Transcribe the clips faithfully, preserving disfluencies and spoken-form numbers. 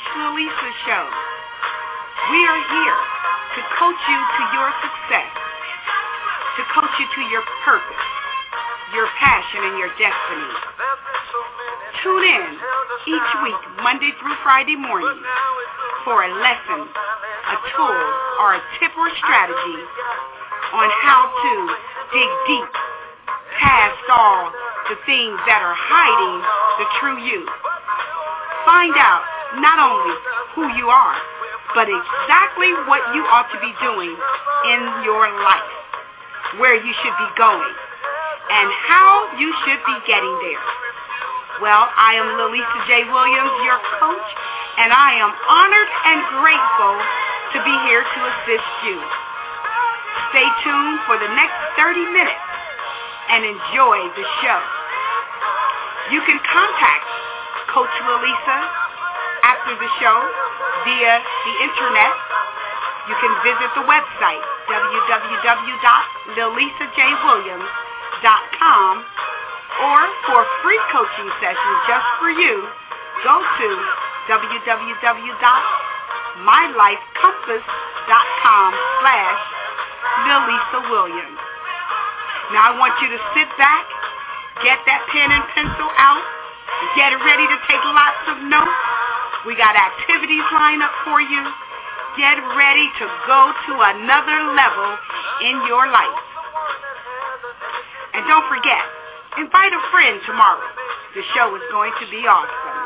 Lalisa Show. We are here to coach you to your success, to coach you to your purpose, your passion, and your destiny. Tune in each week, Monday through Friday morning, for a lesson, a tool, or a tip or strategy on how to dig deep past all the things that are hiding the true you. Find out not only who you are, but exactly what you ought to be doing in your life, where you should be going, and how you should be getting there. Well, I am Lalisa J. Williams, your coach, and I am honored and grateful to be here to assist you. Stay tuned for the next thirty minutes and enjoy the show. You can contact Coach Lalisa after the show via the internet. You can visit the website, w w w dot lalisa j williams dot com, or for free coaching sessions just for you, go to w w w dot my life compass dot com slash Lalisa Williams. Now I want you to sit back, get that pen and pencil out, get ready to take lots of notes. We got activities lined up for you. Get ready to go to another level in your life. And don't forget, invite a friend tomorrow. The show is going to be awesome.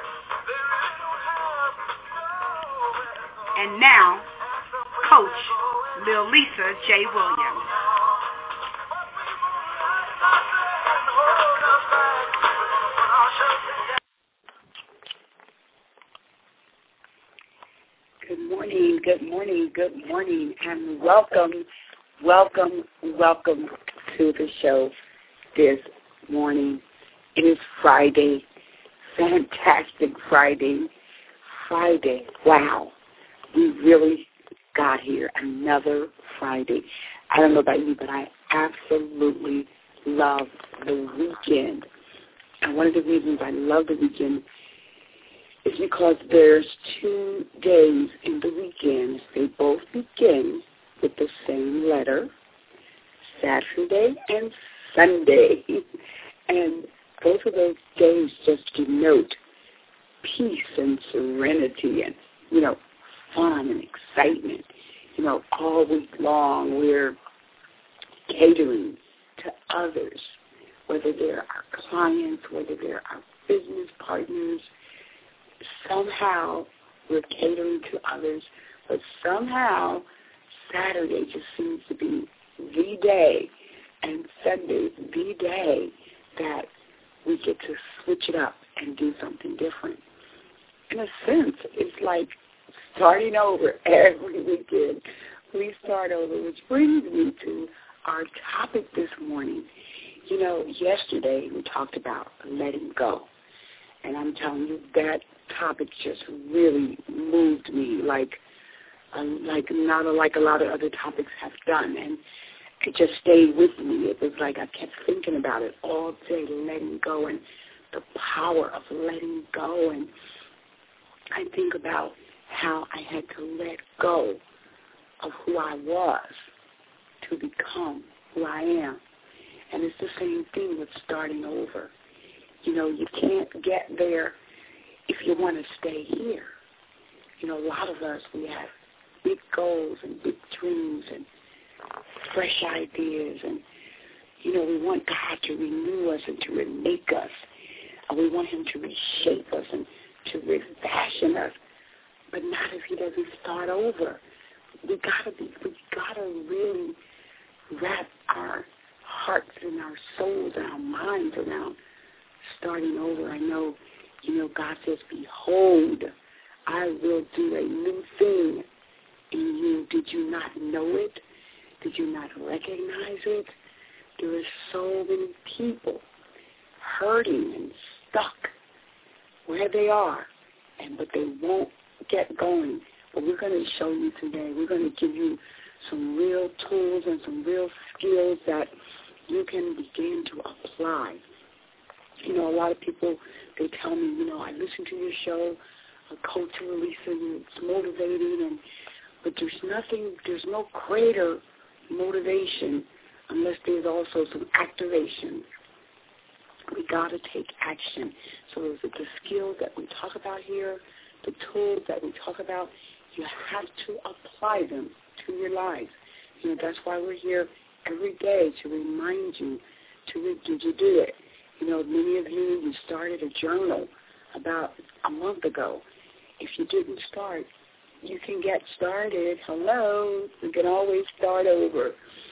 And now, Coach Lalisa J. Williams. Good morning, good morning, good morning, and welcome, welcome, welcome to the show this morning. It is Friday, fantastic Friday, Friday. Wow, we really got here, another Friday. I don't know about you, but I absolutely love the weekend. And one of the reasons I love the weekend is because there's two days in the weekend. They both begin with the same letter, Saturday and Sunday. And both of those days just denote peace and serenity and, you know, fun and excitement. You know, all week long we're catering to others, whether they're our clients, whether they're our business partners. Somehow we're catering to others, but somehow Saturday just seems to be the day, and Sunday the day that we get to switch it up and do something different. In a sense, it's like starting over every weekend. We start over, which brings me to our topic this morning. You know, yesterday we talked about letting go, and I'm telling you that topic just really moved me, like, um, like not like a lot of other topics have done, and it just stayed with me. It was like I kept thinking about it all day, letting go and the power of letting go. And I think about how I had to let go of who I was to become who I am. And it's the same thing with starting over. You know, you can't get there if you want to stay here. You know, a lot of us, we have big goals and big dreams and fresh ideas, and, you know, we want God to renew us and to remake us, and we want him to reshape us and to refashion us, but not if he doesn't start over. We gotta be, we gotta really wrap our hearts and our souls and our minds around starting over. I know, you know, God says, behold, I will do a new thing in you. Did you not know it? Did you not recognize it? There are so many people hurting and stuck where they are, and but they won't get going. But we're going to show you today. We're going to give you some real tools and some real skills that you can begin to apply. You know, a lot of people, they tell me, you know, I listen to your show, a coach release, and it's motivating, and but there's nothing, there's no greater motivation unless there's also some activation. We got to take action. So the skills that we talk about here, the tools that we talk about, you have to apply them to your lives. You know, that's why we're here every day, to remind you, to did you do it? You know, many of you, you started a journal about a month ago. If you didn't start, you can get started. Hello. You can always start over.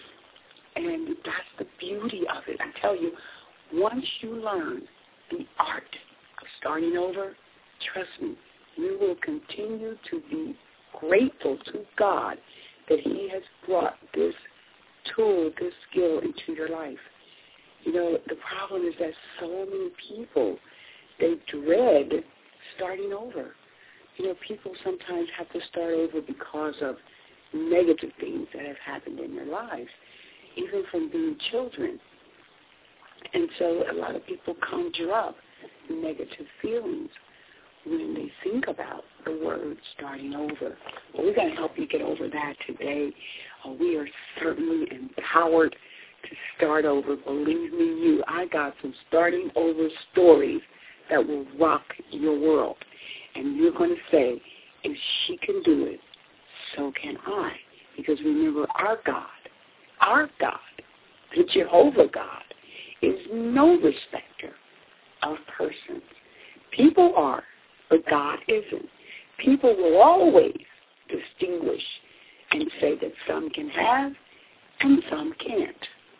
And that's the beauty of it. I tell you, once you learn the art of starting over, trust me, you will continue to be grateful to God that he has brought this tool, this skill into your life. You know, the problem is that so many people, they dread starting over. You know, people sometimes have to start over because of negative things that have happened in their lives, even from being children. And so a lot of people conjure up negative feelings when they think about the word starting over. Well, we're going to help you get over that today. Uh, we are certainly empowered to start over. Believe me, you, I got some starting over stories that will rock your world. And you're going to say, if she can do it, so can I. Because remember, our God, our God, the Jehovah God, is no respecter of persons. People are, but God isn't. People will always distinguish and say that some can have and some can't.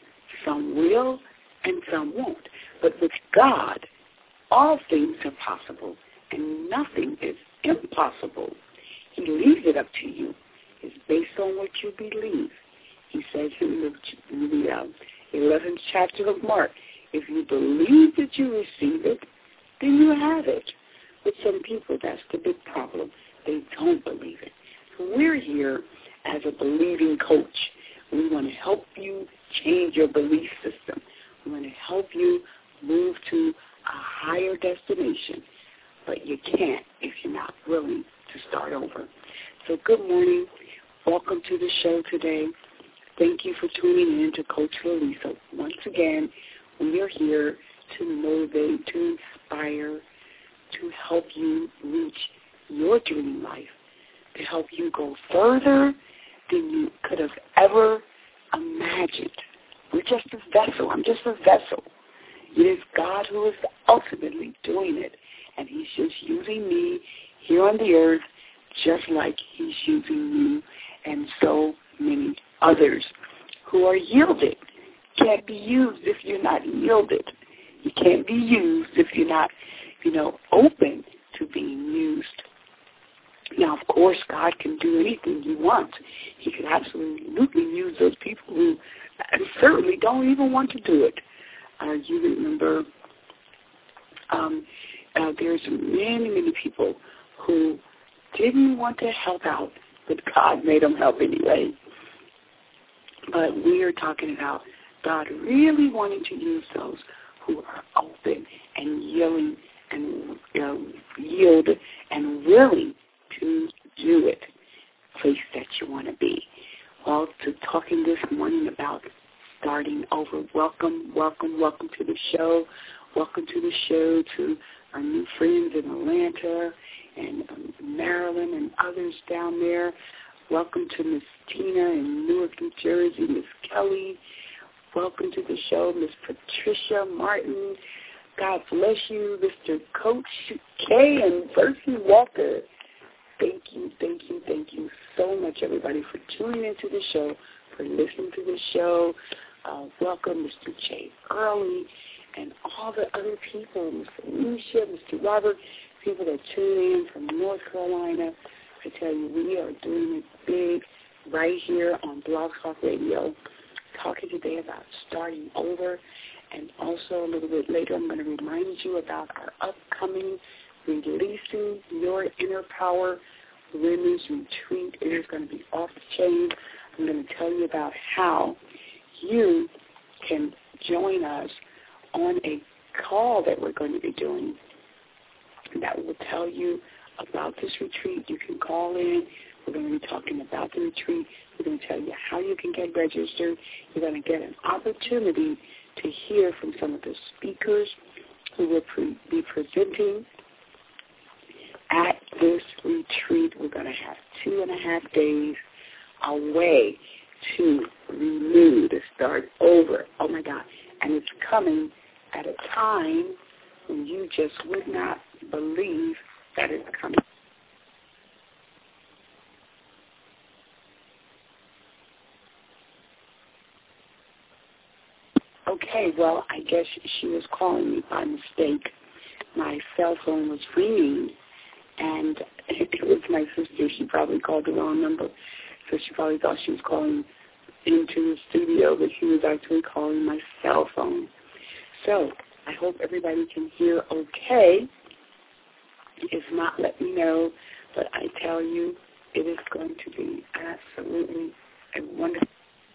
Some will and some won't. But with God, all things are possible and nothing is impossible. He leaves it up to you. It's based on what you believe. He says in the, in the uh, eleventh chapter of Mark, if you believe that you receive it, then you have it. With some people, that's the big problem. They don't believe it. So we're here as a believing coach. We want to help you change your belief system. We want to help you move to a higher destination. But you can't if you're not willing to start over. So good morning. Welcome to the show today. Thank you for tuning in to Coach Lalisa. Once again, we are here to motivate, to inspire, to help you reach your dream life, to help you go further than you could have ever imagined. We're just a vessel. I'm just a vessel. It is God who is ultimately doing it, and he's just using me here on the earth just like he's using you and so many others who are yielded. Can't be used if you're not yielded. You can't be used if you're not, you know, open to being used. Now, of course, God can do anything he wants. He can absolutely use those people who certainly don't even want to do it. Uh, you remember um, uh, there's many, many people who didn't want to help out, but God made them help anyway. But we are talking about God really wanting to use those who are open and yielding and uh, yield and willing to do it, place that you want to be. Well, to talking this morning about starting over. Welcome, welcome, welcome to the show. Welcome to the show to our new friends in Atlanta and um, Maryland and others down there. Welcome to Miss Tina in Newark, New Jersey, Miss Kelly. Welcome to the show, Miss Patricia Martin. God bless you, Mister Coach K and Percy Walker. Thank you, thank you, thank you so much, everybody, for tuning into the show, for listening to the show. Uh, welcome, Mister Jay Early, and all the other people, Miss Alicia, Mister Robert, people that tune in from North Carolina. I tell you, we are doing it big right here on Blog Talk Radio, talking today about starting over. And also a little bit later, I'm going to remind you about our upcoming Releasing Your Inner Power Women's Retreat. It is going to be off the chain. I'm going to tell you about how you can join us on a call that we're going to be doing that will tell you about this retreat, you can call in. We're going to be talking about the retreat. We're going to tell you how you can get registered. You're going to get an opportunity to hear from some of the speakers who will pre- be presenting at this retreat. We're going to have two and a half days away to renew, to start over. Oh, my God. And it's coming at a time when you just would not believe that it's coming. Okay, well, I guess she was calling me by mistake. My cell phone was ringing, and it was my sister. She probably called the wrong number, so she probably thought she was calling into the studio, but she was actually calling my cell phone. So I hope everybody can hear okay. If not, let me know. But I tell you, it is going to be absolutely a wonderful.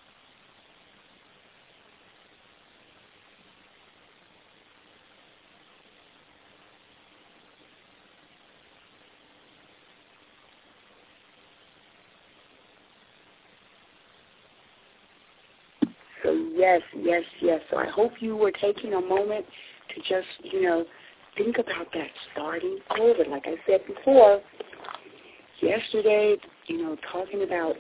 So yes, yes, yes. So I hope you were taking a moment to just, you know, think about that starting over. Like I said before, yesterday, you know, talking about,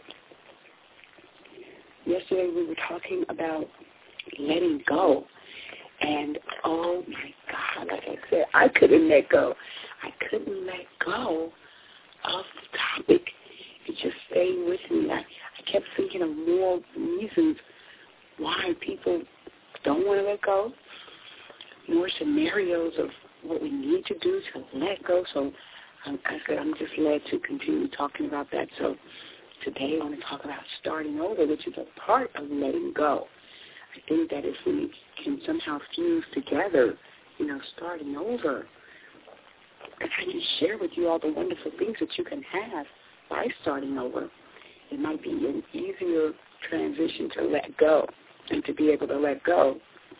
yesterday we were talking about letting go. And, oh, my God, like I said, I couldn't let go. I couldn't let go of the topic. It just stayed with me. I, I kept thinking of more reasons why people don't want to let go, more scenarios of what we need to do to let go. So um, I said I'm just glad to continue talking about that. So today I want to talk about starting over, which is a part of letting go. I think that if we can somehow fuse together, you know, starting over, if I can share with you all the wonderful things that you can have by starting over, it might be an easier transition to let go and to be able to let go.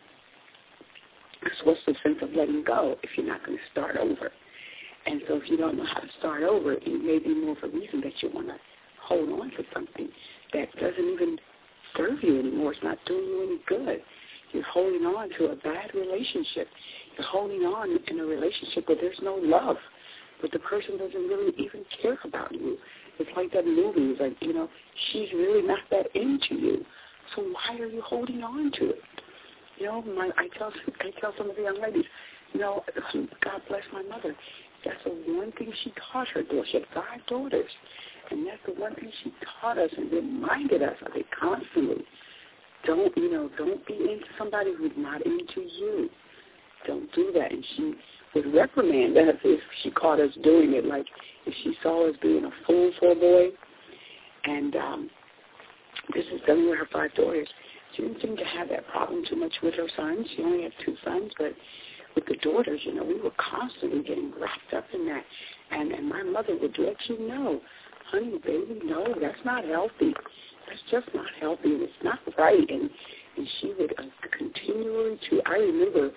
Because what's the sense of letting go if you're not going to start over? And so if you don't know how to start over, it may be more of a reason that you want to hold on to something that doesn't even serve you anymore. It's not doing you any good. You're holding on to a bad relationship. You're holding on in a relationship where there's no love, but the person doesn't really even care about you. It's like that movie. It's like, you know, she's really not that into you. So why are you holding on to it? You know, my, I tell I tell some of the young ladies, you know, God bless my mother. That's the one thing she taught her daughters. She had five daughters, and that's the one thing she taught us and reminded us of it constantly. Don't, you know, don't be into somebody who's not into you. Don't do that. And she would reprimand us if she caught us doing it, like if she saw us being a fool for a boy. And um, this is done with her five daughters. She didn't seem to have that problem too much with her sons. She only had two sons, but with the daughters, you know, we were constantly getting wrapped up in that. And, and my mother would let you know, honey, baby, no, that's not healthy. That's just not healthy, and it's not right. And, and she would uh, continually to, I remember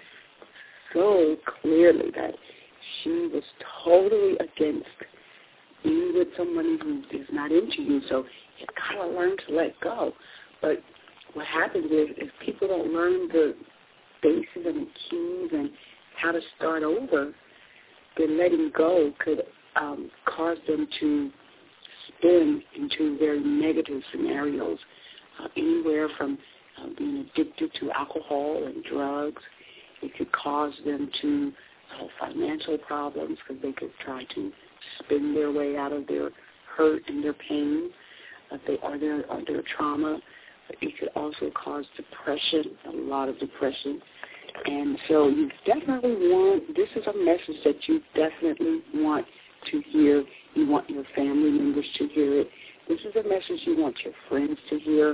so clearly that she was totally against being with somebody who is not into you. So you got to learn to let go. But what happens is, if people don't learn the bases and the keys and how to start over, then letting go could um, cause them to spin into very negative scenarios, uh, anywhere from uh, being addicted to alcohol and drugs. It could cause them to uh, financial problems because they could try to spin their way out of their hurt and their pain, uh, they, or, their, or their trauma. It could also cause depression, a lot of depression. And so you definitely want, this is a message that you definitely want to hear. You want your family members to hear it. This is a message you want your friends to hear.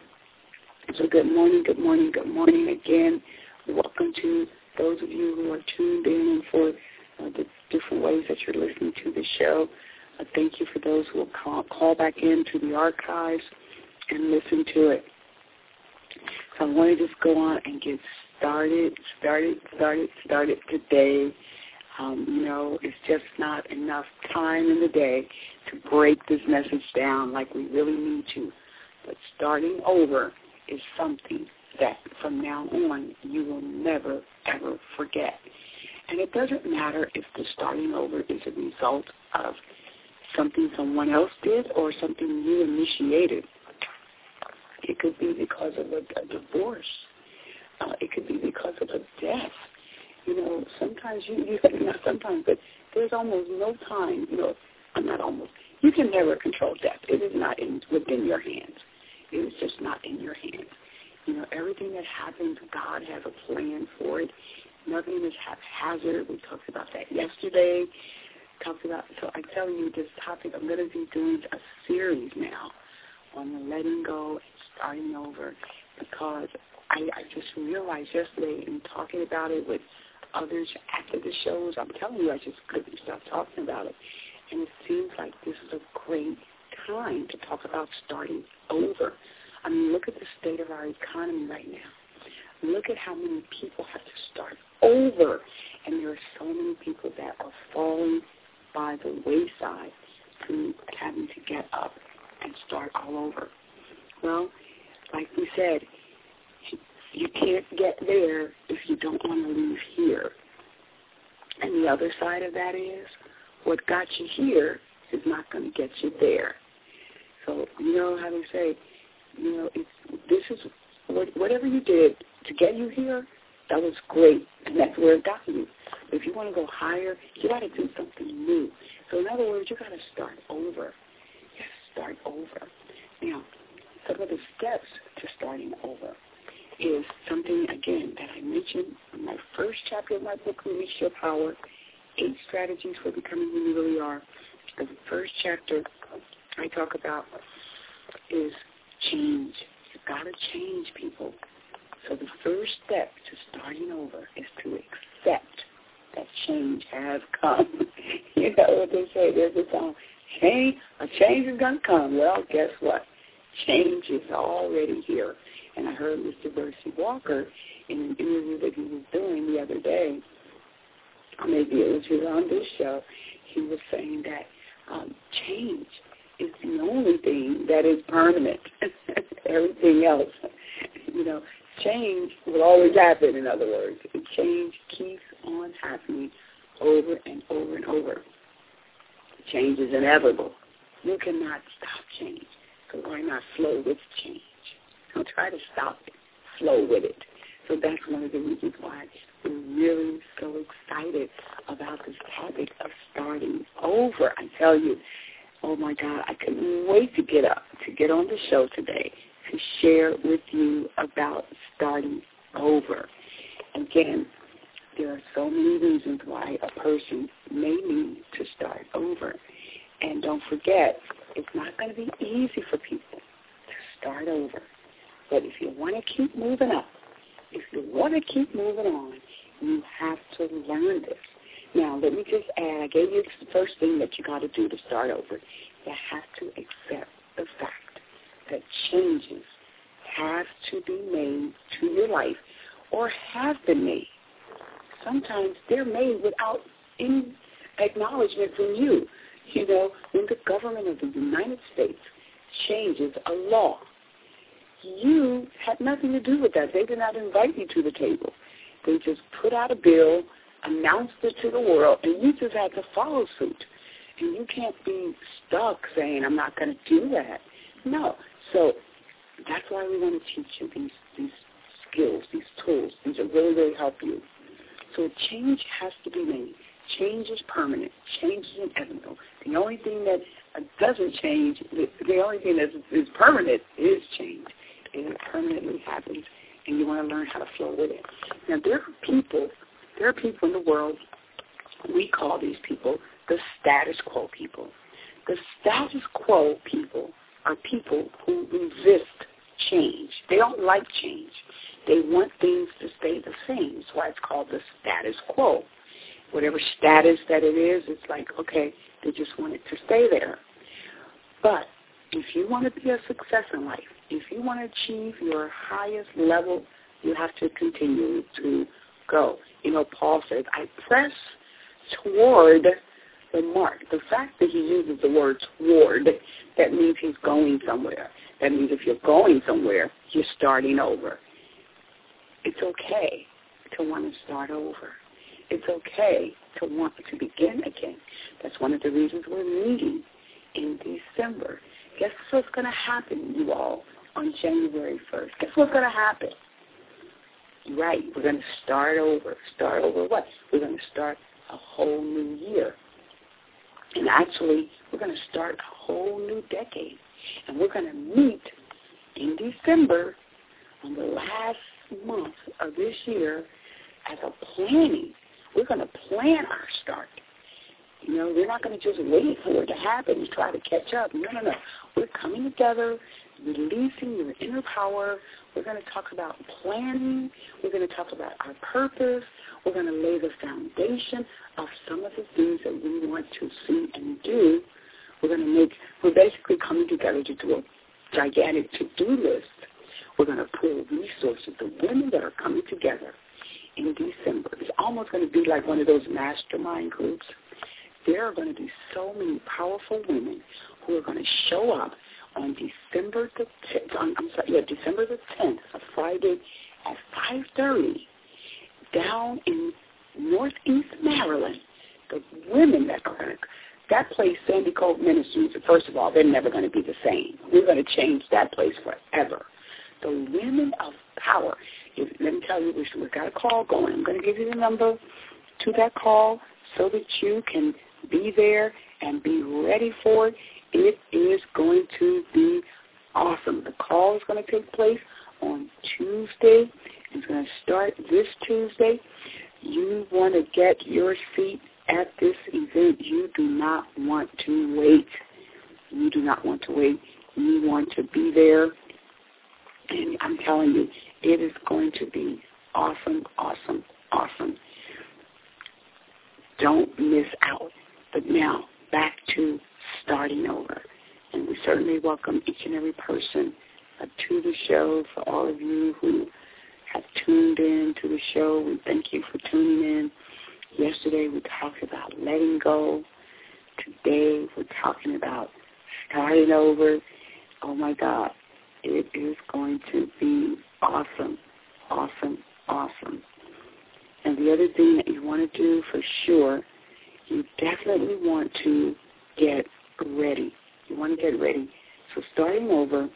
So good morning, good morning, good morning again. Welcome to those of you who are tuned in and for uh, the different ways that you're listening to the show. Uh, thank you for those who will call, call back into the archives and listen to it. So I want to just go on and get started, started, started, started today. Um, you know, it's just not enough time in the day to break this message down like we really need to. But starting over is something that from now on you will never, ever forget. And it doesn't matter if the starting over is a result of something someone else did or something you initiated. It could be because of a, a divorce. Uh, it could be because of a death. You know, sometimes you, you not sometimes, but there's almost no time, you know, I'm not almost, you can never control death. It is not in, within your hands. It is just not in your hands. You know, everything that happens, God has a plan for it. Nothing is haphazard. We talked about that yesterday. Talked about, so I'm telling you this topic, I'm going to be doing a series now on the letting go and starting over, because I, I just realized yesterday in talking about it with others after the shows, I'm telling you, I just couldn't stop talking about it. And it seems like this is a great time to talk about starting over. I mean, look at the state of our economy right now. Look at how many people have to start over. And there are so many people that are falling by the wayside to having to get up and start all over. Well, like we said, you can't get there if you don't want to leave here. And the other side of that is what got you here is not going to get you there. So, you know how they say, you know, it's, this is what, whatever you did to get you here, that was great, and that's where it got you. But if you want to go higher, you got to do something new. So in other words, you got to start over. You got to start over. Now, some of the steps to starting over is something, again, that I mentioned in my first chapter of my book, Release Your Power, Eight Strategies for Becoming Who You Really Are. The first chapter I talk about is change. You've got to change, people. So the first step to starting over is to accept that change has come. You know what they say, there's a song, change, a change is going to come. Well, guess what? Change is already here. And I heard Mister Percy Walker in an interview that he was doing the other day, or maybe it was here on this show, he was saying that um, change is the only thing that is permanent. Everything else, you know, change will always happen, in other words. And change keeps on happening over and over and over. Change is inevitable. You cannot stop change. So why not flow with change? Don't try to stop it. Flow with it. So that's one of the reasons why we're really so excited about this topic of starting over. I tell you, oh, my God, I couldn't wait to get up, to get on the show today, to share with you about starting over. Again, there are so many reasons why a person may need to start over. And don't forget, it's not going to be easy for people to start over. But if you want to keep moving up, if you want to keep moving on, you have to learn this. Now, let me just add, I gave you the first thing that you got to do to start over. You have to accept the fact that changes have to be made to your life or have been made. Sometimes they're made without any acknowledgement from you. You know, when the government of the United States changes a law, you had nothing to do with that. They did not invite you to the table. They just put out a bill, announced it to the world, and you just had to follow suit. And you can't be stuck saying, I'm not going to do that. No. So that's why we want to teach you these, these skills, these tools. These will really, really help you. So change has to be made. Change is permanent. Change is inevitable. The only thing that doesn't change, the only thing that is permanent is change. It permanently happens, and you want to learn how to flow with it. Now, there are people, there are people in the world, we call these people the status quo people. The status quo people are people who resist change. They don't like change. They want things to stay the same. That's why it's called the status quo. Whatever status that it is, it's like, okay, they just want it to stay there. But if you want to be a success in life, if you want to achieve your highest level, you have to continue to go. You know, Paul says, I press toward the mark. The fact that he uses the word toward, that means he's going somewhere. That means if you're going somewhere, you're starting over. It's okay to want to start over. It's okay to want to begin again. That's one of the reasons we're meeting in December. Guess what's going to happen, you all, on January first? Guess what's going to happen? Right, we're going to start over. Start over what? We're going to start a whole new year. And actually, we're going to start a whole new decade. And we're going to meet in December on the last month of this year as a planning. We're going to plan our start. You know, we're not going to just wait for it to happen and try to catch up. No, no, no. We're coming together, releasing your inner power. We're going to talk about planning. We're going to talk about our purpose. We're going to lay the foundation of some of the things that we want to see and do. We're going to make, we're basically coming together to do a gigantic to-do list. We're going to pull resources, the women that are coming together in December. It's almost going to be like one of those mastermind groups. There are going to be so many powerful women who are going to show up on December the tenth. On, I'm sorry, yeah, December the tenth, a Friday at five thirty, down in Northeast Maryland. The women that are going to, that place, Sandy Cove Ministries. First of all, they're never going to be the same. We're going to change that place forever. The women of power. If, let me tell you, we, we've got a call going. I'm going to give you the number to that call so that you can be there and be ready for it. It is going to be awesome. The call is going to take place on Tuesday. It's going to start this Tuesday. You want to get your seat at this event. You do not want to wait. You do not want to wait. You want to be there. And I'm telling you, it is going to be awesome, awesome, awesome. Don't miss out. But now, back to starting over. And we certainly welcome each and every person uh, to the show. For all of you who have tuned in to the show, we thank you for tuning in. Yesterday we talked about letting go. Today we're talking about starting over. Oh, my God. It is going to be awesome, awesome, awesome. And the other thing that you want to do for sure, you definitely want to get ready. You want to get ready. So starting over,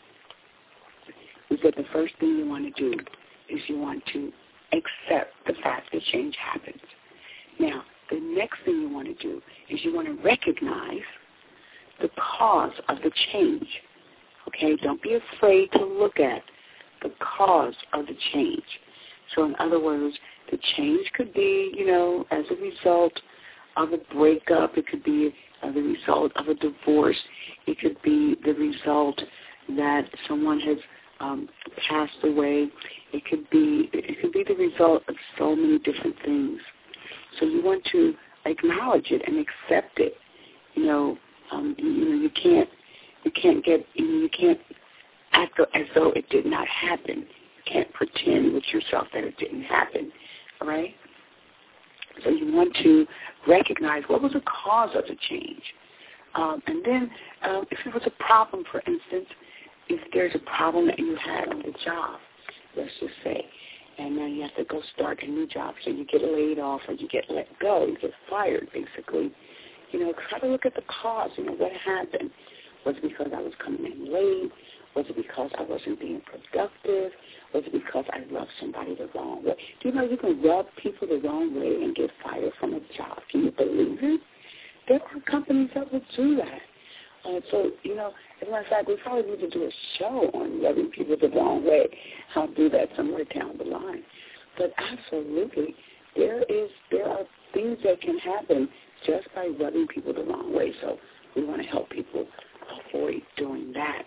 we said the first thing you want to do is you want to accept the fact that change happens. Now, the next thing you want to do is you want to recognize the cause of the change. Okay, don't be afraid to look at the cause of the change. So in other words, the change could be, you know, as a result of a breakup. It could be as a result of a divorce. It could be the result that someone has um, passed away. It could be it could be the result of so many different things. So you want to acknowledge it and accept it. You know, um, you, you know, you can't you can't get you, know, you can't act as though it did not happen. You can't pretend with yourself that it didn't happen. All right? So you want to recognize what was the cause of the change. Um, and then um, if it was a problem, for instance, if there's a problem that you had on the job, let's just say, and now you have to go start a new job, so you get laid off or you get let go, you get fired, basically. You know, try to look at the cause. You know, what happened? Was it because I was coming in late? Was it because I wasn't being productive? Was it because I rubbed somebody the wrong way? Do you know you can rub people the wrong way and get fired from a job? Can you believe it? There are companies that will do that. Uh, so, you know, as a matter of fact, we probably need to do a show on rubbing people the wrong way. I'll do that somewhere down the line. But absolutely, there is there are things that can happen just by rubbing people the wrong way. So we want to help people avoid doing that.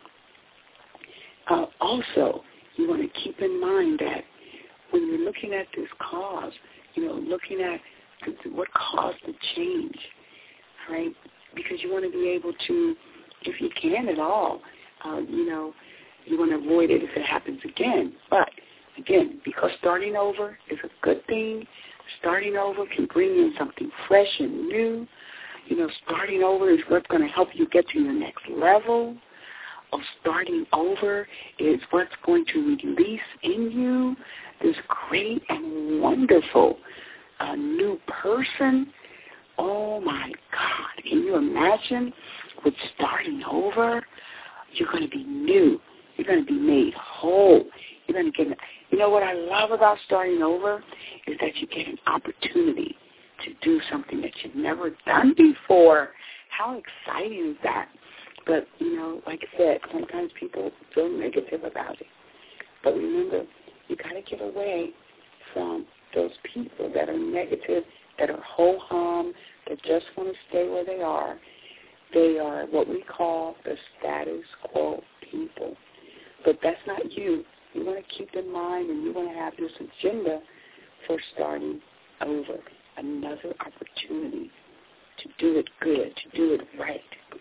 Uh, also, you want to keep in mind that when you're looking at this cause, you know, looking at what caused the change, right? Because you want to be able to, if you can at all, uh, you know, you want to avoid it if it happens again. But, again, because starting over is a good thing, Starting over can bring in something fresh and new. You know, starting over is what's going to help you get to your next level. Of starting over is what's going to release in you this great and wonderful uh, new person. Oh, my God. Can you imagine with starting over? You're going to be new. You're going to be made whole. You're going to get, you know what I love about starting over is that you get an opportunity to do something that you've never done before. How exciting is that? But, you know, like I said, sometimes people feel negative about it. But remember, you got to get away from those people that are negative, that are ho-hum, that just want to stay where they are. They are what we call the status quo people. But that's not you. You want to keep in mind and you want to have this agenda for starting over. Another opportunity to do it good, to do it right.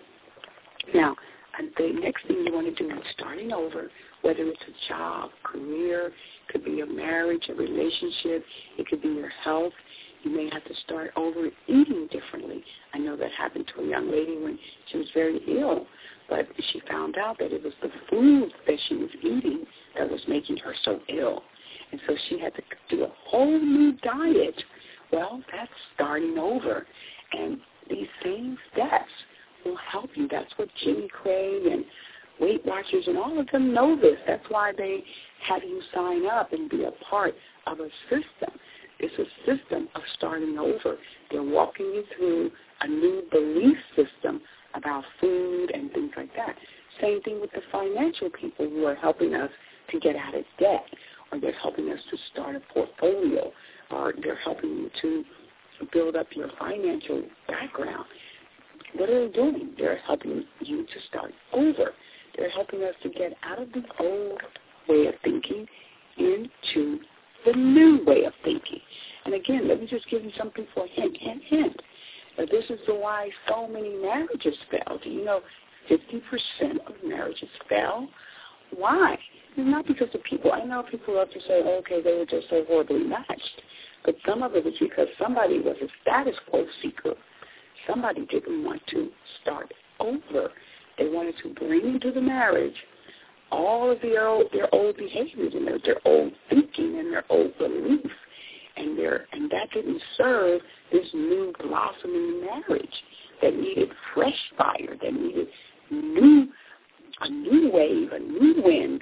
Now, the next thing you want to do is starting over, whether it's a job, career, it could be a marriage, a relationship, it could be your health. You may have to start over eating differently. I know that happened to a young lady when she was very ill, but she found out that it was the food that she was eating that was making her so ill. And so she had to do a whole new diet. Well, that's starting over. And these same steps will help you. That's what Jimmy Craig and Weight Watchers and all of them know this. That's why they have you sign up and be a part of a system. It's a system of starting over. They're walking you through a new belief system about food and things like that. Same thing with the financial people who are helping us to get out of debt, or they're helping us to start a portfolio, or they're helping you to build up your financial background. What are they doing? They're helping you to start over. They're helping us to get out of the old way of thinking into the new way of thinking. And again, let me just give you something for a hint, hint, hint. Now, this is the why so many marriages fail. Do you know fifty percent of marriages fail? Why? It's not because of people. I know people love to say, oh, okay, they were just so horribly matched. But some of it was because somebody was a status quo seeker. Somebody didn't want to start over. They wanted to bring into the marriage all of their old, their old behaviors and their, their old thinking and their old beliefs, and their and that didn't serve this new blossoming marriage that needed fresh fire, that needed new a new wave, a new wind.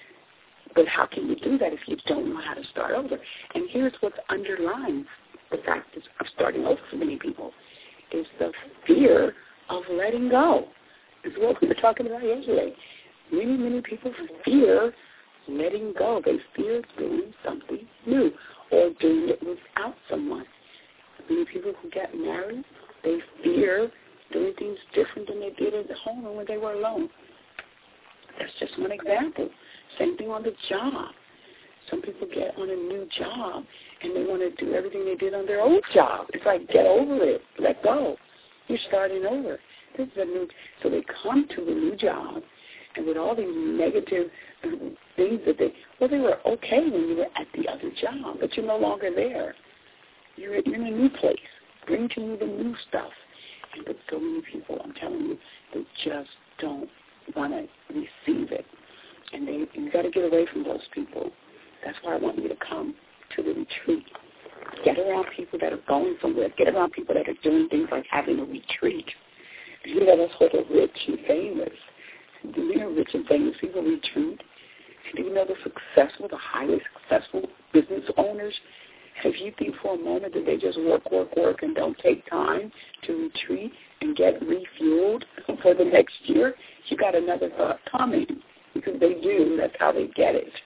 But how can you do that if you don't know how to start over? And here's what's underlying the fact of starting over for many people is the fear of letting go. Is what we were talking about yesterday. Many, many people fear letting go. They fear doing something new or doing it without someone. Many people who get married, they fear doing things different than they did at home or when they were alone. That's just one example. Same thing on the job. Some people get on a new job and they want to do everything they did on their old job. It's like, get over it. Let go. You're starting over. This is a new, so they come to a new job, and with all these negative things that they, well, they were okay when you were at the other job, but you're no longer there. You're, you're in a new place. Bring to you the new stuff. And but so many people, I'm telling you, they just don't want to receive it. And they, you got to get away from those people. That's why I want you to come to the retreat. Get around people that are going somewhere. Get around people that are doing things like having a retreat. You know, that's what the rich and famous. Do you know rich and famous people retreat? Do you know the successful, the highly successful business owners? If you think for a moment that they just work, work, work and don't take time to retreat and get refueled for the next year, you got another thought coming because they do. That's how they get it.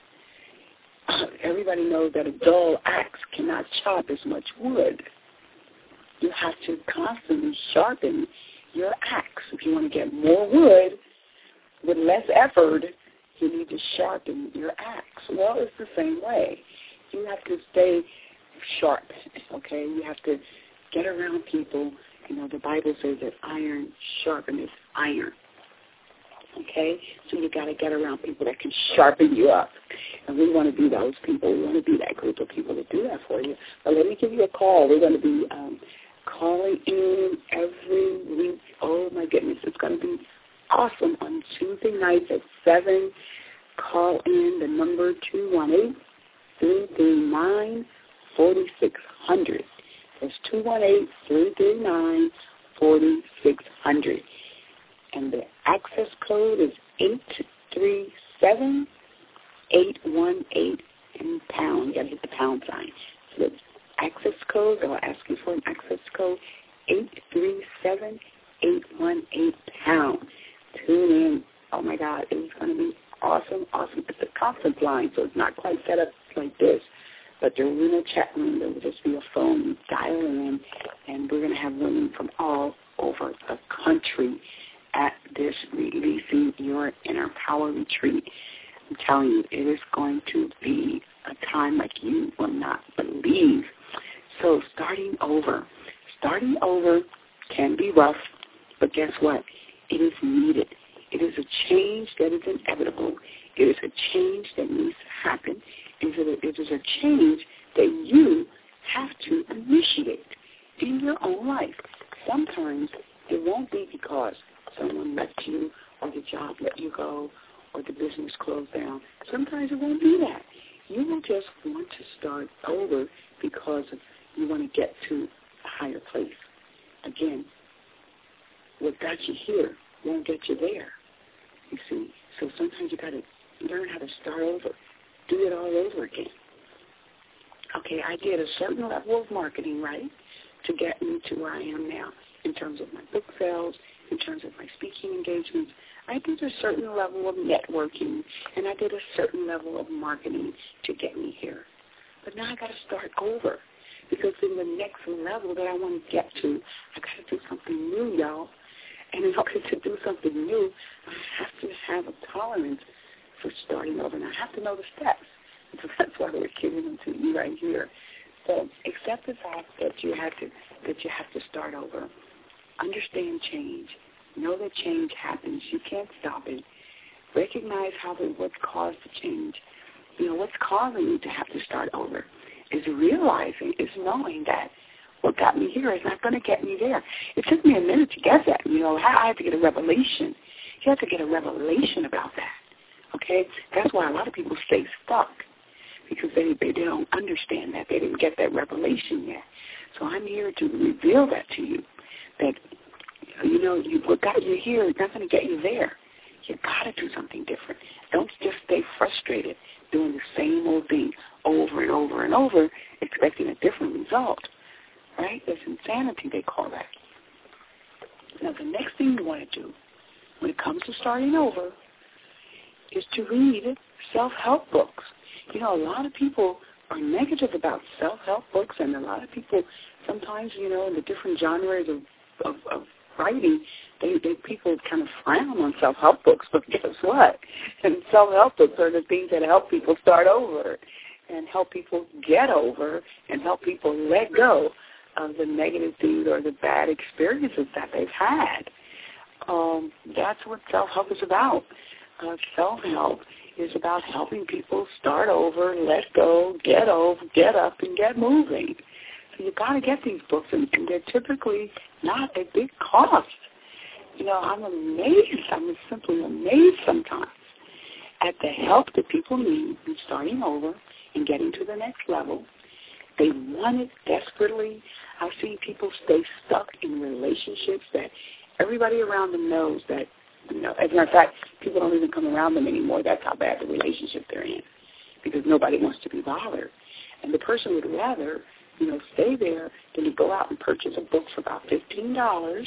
Uh, everybody knows that a dull axe cannot chop as much wood. You have to constantly sharpen your axe. If you want to get more wood with less effort, you need to sharpen your axe. Well, it's the same way. You have to stay sharp, okay? You have to get around people. You know, the Bible says that iron sharpeneth iron. okay? So you got to get around people that can sharpen you up. And we want to be those people. We want to be that group of people that do that for you. But let me give you a call. We're going to be um, calling in every week. Oh, my goodness. It's going to be awesome on Tuesday nights at seven. Call in the number two one eight, three three nine, four six zero zero. That's two one eight, three three nine, four six zero zero. And the access code is eight three seven, eight one eight and pound. You got to hit the pound sign. So the access code, they'll ask you for an access code, eight three seven, eight one eight pound. Tune in. Oh, my God, it's going to be awesome, awesome. It's a conference line, so it's not quite set up like this. But there will be no chat room. There will just be a phone. You dial in, and we're going to have women from all over the country at this Releasing Your Inner Power retreat. I'm telling you, it is going to be a time like you will not believe. So starting over. Starting over can be rough, but guess what? It is needed. It is a change that is inevitable. It is a change that needs to happen. It is a change that you have to initiate in your own life. Sometimes it won't be because someone left you or the job let you go or the business closed down. Sometimes it won't be that. You will just want to start over because you want to get to a higher place. Again, what got you here won't get you there, you see. So sometimes you got to learn how to start over, do it all over again. Okay, I did a certain level of marketing, right, to get me to where I am now in terms of my book sales, in terms of my speaking engagements. I did a certain level of networking, and I did a certain level of marketing to get me here. But now I got to start over, because in the next level that I want to get to, I got to do something new, y'all. And in order to do something new, I have to have a tolerance for starting over, and I have to know the steps. So that's why we're giving them to you right here. So accept the fact that you have to that you have to start over. Understand change. Know that change happens. You can't stop it. Recognize how the, what's caused the change. You know, what's causing you to have to start over is realizing, is knowing that what got me here is not going to get me there. It took me a minute to get that. You know, I had to get a revelation. You have to get a revelation about that. Okay? That's why a lot of people stay stuck, because they, they, they don't understand that. They didn't get that revelation yet. So I'm here to reveal that to you, that, you know, you, what got you here is not going to get you there. You got to do something different. Don't just stay frustrated doing the same old thing over and over and over, expecting a different result. Right? That's insanity, they call that. Now, the next thing you want to do when it comes to starting over is to read self-help books. You know, a lot of people are negative about self-help books, and a lot of people sometimes, you know, in the different genres of, of, of writing, they, they people kind of frown on self-help books, but guess what? And self-help books are the things that help people start over and help people get over and help people let go of the negative things or the bad experiences that they've had. Um, that's what self-help is about. Uh, self-help is about helping people start over, let go, get over, get up, and get moving. So you've got to get these books, and, and they're typically not a big cost. You know, I'm amazed. I'm simply amazed sometimes at the help that people need in starting over and getting to the next level. They want it desperately. I've seen people stay stuck in relationships that everybody around them knows that, you know, as a matter of fact, people don't even come around them anymore. That's how bad the relationship they're in, because nobody wants to be bothered. And the person would rather, you know, stay there than to go out and purchase a book for about fifteen dollars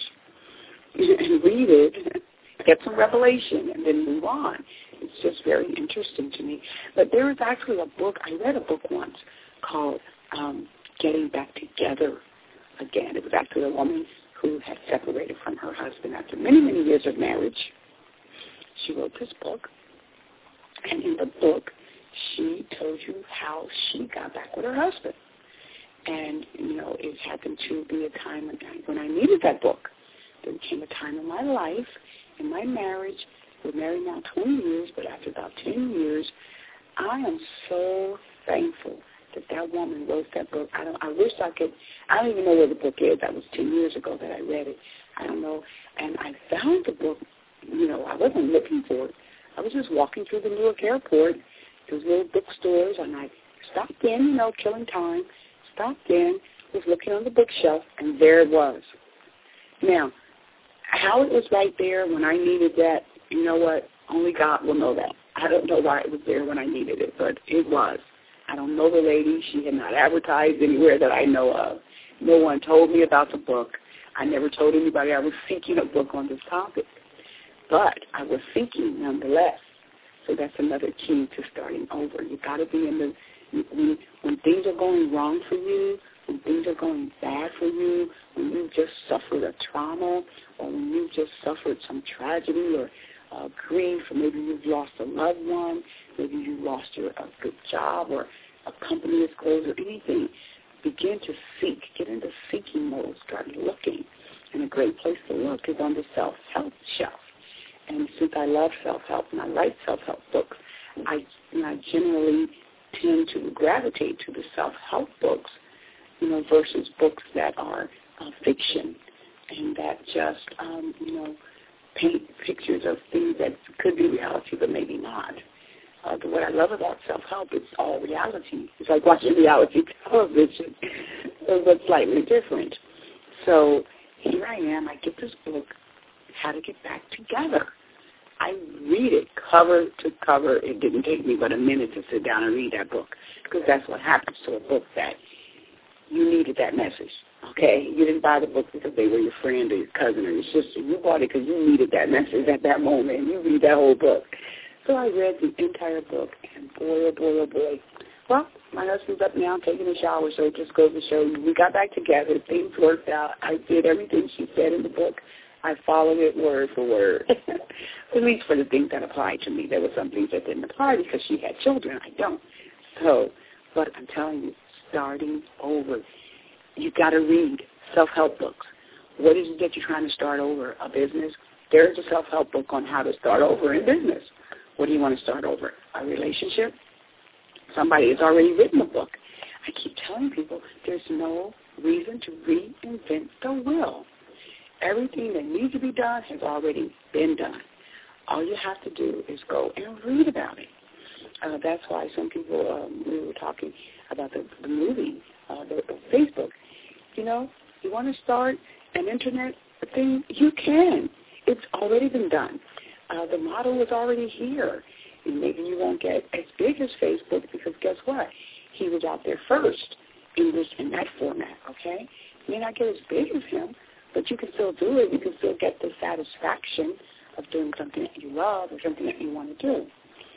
and read it, get some revelation, and then move on. It's just very interesting to me. But there was actually a book, I read a book once called um, Getting Back Together Again. It was actually a woman who had separated from her husband after many, many years of marriage. She wrote this book, and in the book, she told you how she got back with her husband. And, you know, it happened to be a time when I needed that book. There came a time in my life, in my marriage, We're married now twenty years, but after about ten years, I am so thankful that that woman wrote that book. I don't. I wish I could. I don't even know where the book is. That was ten years ago that I read it. I don't know. And I found the book. You know, I wasn't looking for it. I was just walking through the Newark airport, those little bookstores, and I stopped in, you know, killing time. Stopped in, was looking on the bookshelf, and there it was. Now, how it was right there when I needed that, you know what? Only God will know that. I don't know why it was there when I needed it, but it was. I don't know the lady. She had not advertised anywhere that I know of. No one told me about the book. I never told anybody I was seeking a book on this topic. But I was seeking nonetheless. So that's another key to starting over. You got to be in the, when, when things are going wrong for you, when things are going bad for you, when you just suffered a trauma, or when you just suffered some tragedy or uh, grief, or maybe you've lost a loved one, maybe you lost your a good job, or a company is closed, or anything, begin to seek. Get into seeking mode. Start looking. And a great place to look is on the self-help shelf. And since I love self-help and I like self-help books, I, you know, I generally tend to gravitate to the self-help books, you know, versus books that are uh, fiction and that just, um, you know, paint pictures of things that could be reality but maybe not. Uh, but what I love about self-help, it's all reality. It's like watching reality television, but slightly different. So here I am. I get this book, How to Get Back Together. I read it cover to cover. It didn't take me but a minute to sit down and read that book, because that's what happens to a book that you needed that message, okay? You didn't buy the book because they were your friend or your cousin or your sister. You bought it because you needed that message at that moment, and you read that whole book. So I read the entire book, and boy, oh boy, oh boy. Well, my husband's up now taking a shower, so it just goes to show you. We got back together. Things worked out. I did everything she said in the book. I followed it word for word, at least for the things that applied to me. There were some things that didn't apply because she had children. I don't. So, but I'm telling you, starting over, you got to read self-help books. What is it that you're trying to start over? A business? There's a self-help book on how to start over in business. What do you want to start over? A relationship? Somebody has already written a book. I keep telling people there's no reason to reinvent the wheel. Everything that needs to be done has already been done. All you have to do is go and read about it. Uh, that's why some people, um, we were talking about the, the movie, uh, the, the Facebook. You know, you want to start an internet thing, you can. It's already been done. Uh, the model is already here. And maybe you won't get as big as Facebook because guess what? He was out there first in this in that format, okay? You may not get as big as him, but you can still do it. You can still get the satisfaction of doing something that you love or something that you want to do.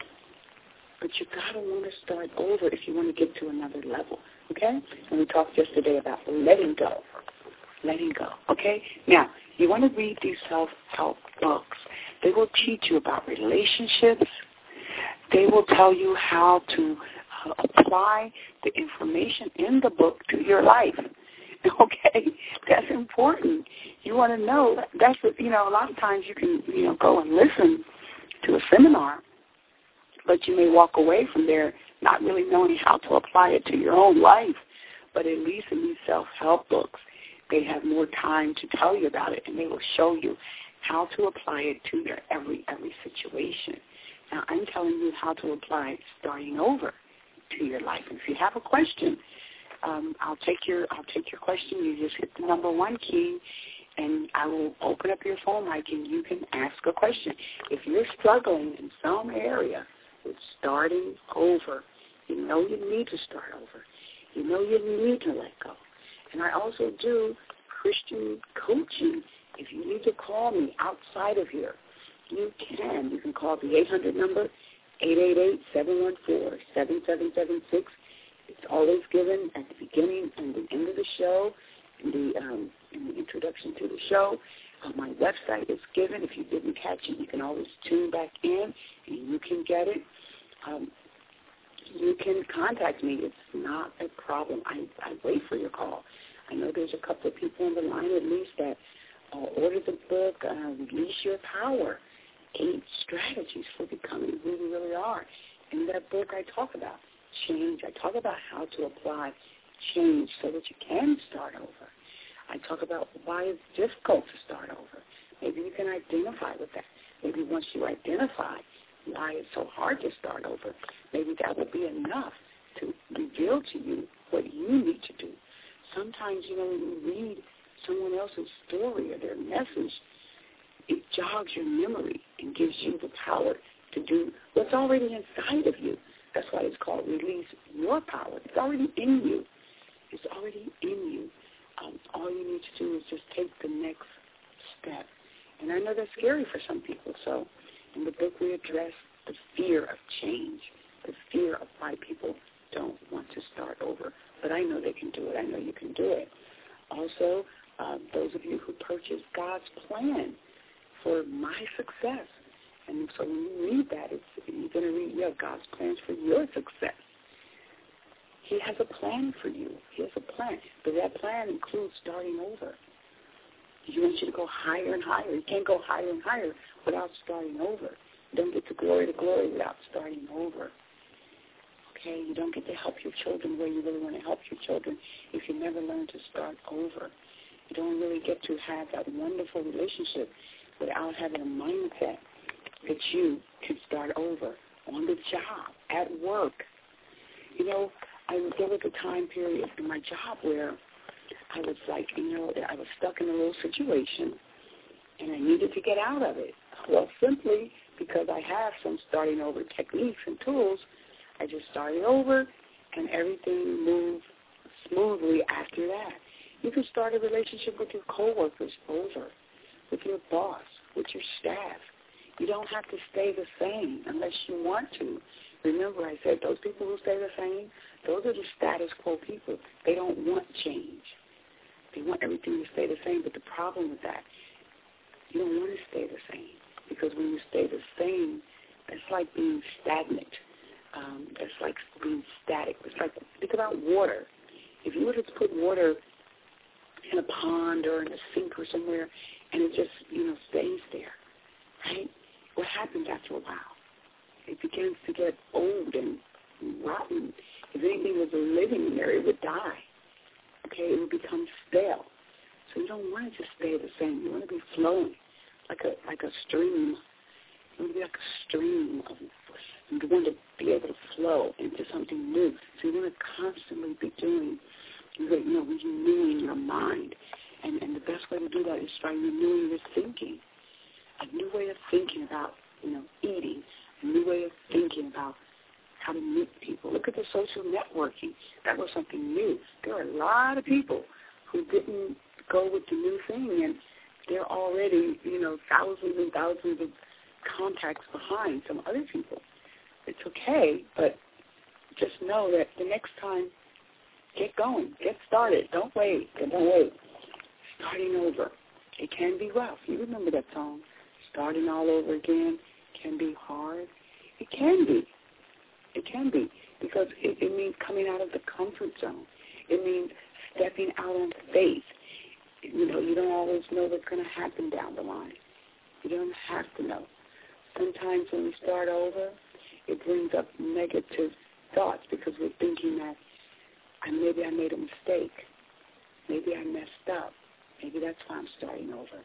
But you got to want to start over if you want to get to another level, okay? And we talked yesterday about letting go, letting go, okay? Now, you want to read these self-help books. They will teach you about relationships. They will tell you how to uh, apply the information in the book to your life. Okay, that's important. You want to know. That's what, you know, a lot of times you can, you know, go and listen to a seminar, but you may walk away from there not really knowing how to apply it to your own life. But at least in these self-help books, they have more time to tell you about it, and they will show you how to apply it to your every every situation. Now, I'm telling you how to apply it starting over to your life. If you have a question, um, I'll take your I'll take your question. You just hit the number one key, and I will open up your phone mic, and you can ask a question. If you're struggling in some area with starting over, you know you need to start over. You know you need to let go. And I also do Christian coaching. If you need to call me outside of here, you can. You can call the eight hundred number, eight eight eight, seven one four, seven seven seven six. It's always given at the beginning and the end of the show, in the, um, in the introduction to the show. Uh, my website is given. If you didn't catch it, you can always tune back in, and you can get it. Um, you can contact me. It's not a problem. I, I wait for your call. I know there's a couple of people on the line at least that uh, ordered the book, uh, Release Your Power. eight strategies for becoming who you really are. In that book, I talk about change. I talk about how to apply change so that you can start over. I talk about why it's difficult to start over. Maybe you can identify with that. Maybe once you identify why it's so hard to start over, maybe that will be enough to reveal to you what you need to do. Sometimes, you know, when you read someone else's story or their message, it jogs your memory and gives you the power to do what's already inside of you. That's why it's called release your power. It's already in you. It's already in you. Um, all you need to do is just take the next step. And I know that's scary for some people. So in the book we address the fear of change, the fear of why people don't want to start over. But I know they can do it. I know you can do it. Also, uh, those of you who purchased God's plan for my success. And so when you read that, it's, you're going to read, yeah, God's plans for your success. He has a plan for you. He has a plan. But that plan includes starting over. He wants you to go higher and higher. You can't go higher and higher without starting over. You don't get to glory to glory without starting over. Okay? You don't get to help your children where you really want to help your children if you never learn to start over. You don't really get to have that wonderful relationship without having a mindset that you can start over on the job, at work. You know, I, there was a time period in my job where I was like, you know, I was stuck in a little situation, and I needed to get out of it. Well, simply because I have some starting over techniques and tools, I just started over, and everything moved smoothly after that. You can start a relationship with your coworkers over, with your boss, with your staff. You don't have to stay the same unless you want to. Remember, I said those people who stay the same, those are the status quo people. They don't want change. They want everything to stay the same. But the problem with that, you don't want to stay the same, because when you stay the same, it's like being stagnant. Um, it's like being static. It's like, think about water. If you were to put water in a pond or in a sink or somewhere, and it just, you know, stays there, right? What happens after a while? It begins to get old and rotten. If anything was living in there, it would die. Okay, it would become stale. So you don't want to just stay the same. You want to be flowing like a like a stream. You want to be like a stream of. You want to be able to flow into something new. So you want to constantly be doing, you know, renewing your mind. And and the best way to do that is by renewing your thinking. A new way of thinking about, you know, eating. A new way of thinking about how to meet people. Look at the social networking. That was something new. There are a lot of people who didn't go with the new thing, and they're already, you know, thousands and thousands of contacts behind some other people. It's okay, but just know that the next time, get going. Get started. Don't wait. Don't wait. Starting over. It can be rough. You remember that song, Starting All Over Again can be hard. It can be. It can be, because it, it means coming out of the comfort zone. It means stepping out on faith. You know, you don't always know what's going to happen down the line. You don't have to know. Sometimes when we start over, it brings up negative thoughts because we're thinking that I, maybe I made a mistake. Maybe I messed up. Maybe that's why I'm starting over.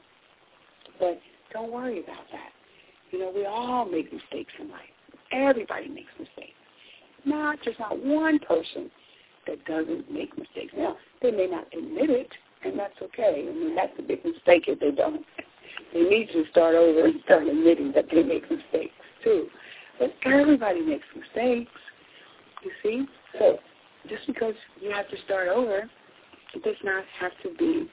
But don't worry about that. You know, we all make mistakes in life. Everybody makes mistakes. Not just not one person that doesn't make mistakes. Now, they may not admit it, and that's okay. I mean, that's a big mistake if they don't. They need to start over and start admitting that they make mistakes, too. But everybody makes mistakes, you see? So just because you have to start over, it does not have to be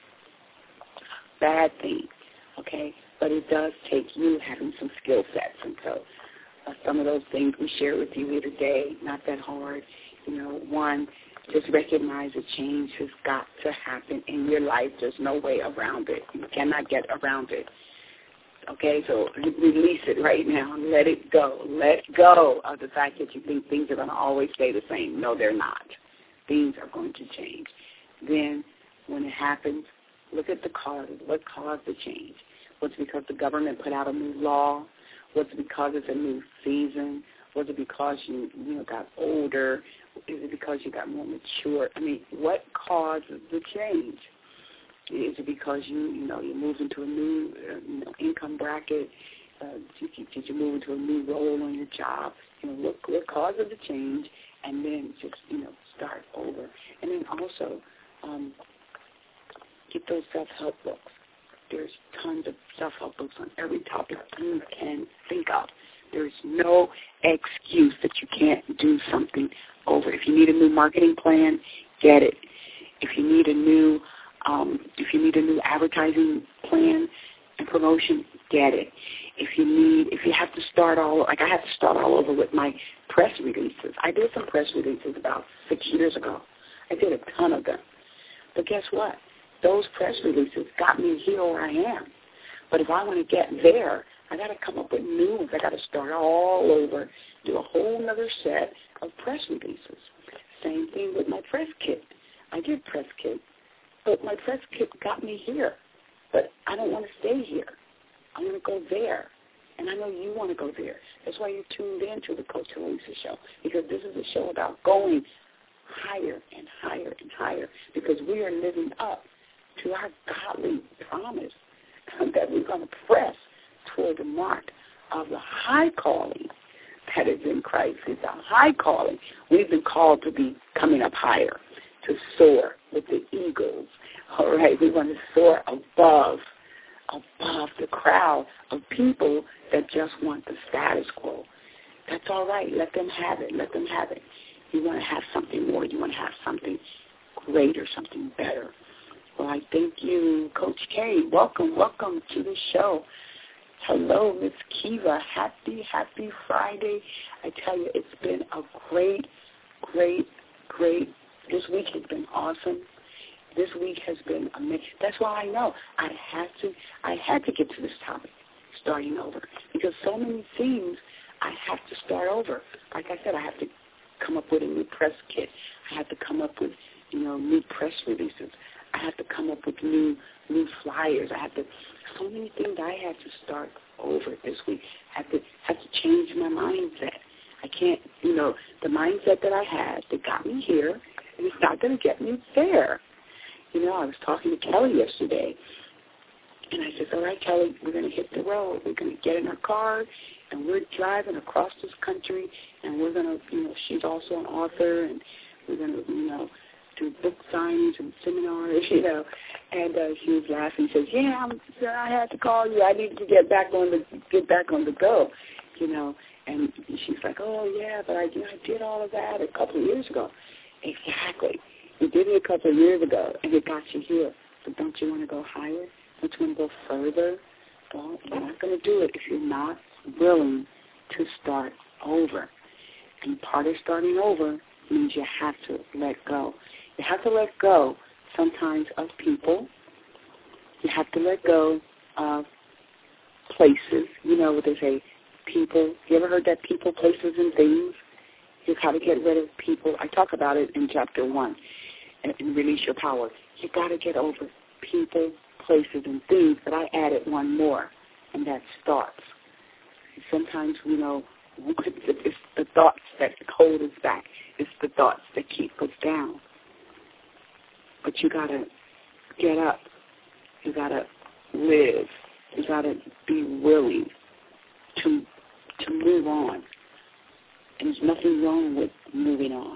a bad thing, okay? But it does take you having some skill sets. And so uh, some of those things we share with you here today, not that hard. You know, one, just recognize that change has got to happen in your life. There's no way around it. You cannot get around it. Okay, so release it right now and let it go. Let go of the fact that you think things are going to always stay the same. No, they're not. Things are going to change. Then when it happens, look at the causes. What caused the change? Was it because the government put out a new law? Was it because it's a new season? Was it because you, you know, got older? Is it because you got more mature? I mean, what causes the change? Is it because you, you know, you moved into a new uh, you know, income bracket? Uh, did, you, did you move into a new role on your job? You know, what, what causes the change? And then just, you know, start over. And then also um, get those self-help books. There's tons of self-help books on every topic you can think of. There's no excuse that you can't do something over. If you need a new marketing plan, get it. If you need a new, um, if you need a new advertising plan and promotion, get it. If you need, if you have to start all, like I had to start all over with my press releases. I did some press releases about six years ago. I did a ton of them. But guess what? Those press releases got me here where I am. But if I want to get there, I got to come up with new ones. I got to start all over, do a whole other set of press releases. Same thing with my press kit. I did press kit, but my press kit got me here. But I don't want to stay here. I want to go there. And I know you want to go there. That's why you tuned in to the Coach Teresa Show, because this is a show about going higher and higher and higher, because we are living up to our godly promise that we're going to press toward the mark of the high calling that is in Christ. It's a high calling. We've been called to be coming up higher, to soar with the eagles. All right, we want to soar above, above the crowd of people that just want the status quo. That's all right. Let them have it. Let them have it. You want to have something more. You want to have something greater, something better. Well, I thank you, Coach K. Welcome, welcome to the show. Hello, Miss Kiva. Happy, happy Friday. I tell you, it's been a great, great, great, this week has been awesome. This week has been amazing. That's why I know I had to, I had to get to this topic, starting over, because so many things I have to start over. Like I said, I have to come up with a new press kit. I have to come up with, you know, new press releases. I have to come up with new new flyers. I have to, so many things I had to start over this week. I have to, have to change my mindset. I can't, you know, the mindset that I had that got me here, and it's not going to get me there. You know, I was talking to Kelly yesterday, and I said, all right, Kelly, we're going to hit the road. We're going to get in our car, and we're driving across this country, and we're going to, you know, she's also an author, and we're going to, you know, do book signings and seminars, you know. And uh, she was laughing. She says, yeah, I'm, I had to call you. I needed to get back on the get back on the go, you know. And she's like, oh, yeah, but I, you know, I did all of that a couple of years ago. Exactly. You did it a couple of years ago, and it got you here. But don't you want to go higher? Don't you want to go further? Well, you're not going to do it if you're not willing to start over. And part of starting over means you have to let go. You have to let go sometimes of people. You have to let go of places. You know what they say, people. You ever heard that people, places, and things? You've got to get rid of people. I talk about it in chapter one, and Release Your Power. You've got to get over people, places, and things, but I added one more, and that's thoughts. Sometimes, you know, it's the thoughts that hold us back. It's the thoughts that keep us down. But you got to get up. You got to live. You got to be willing to to move on. And there's nothing wrong with moving on.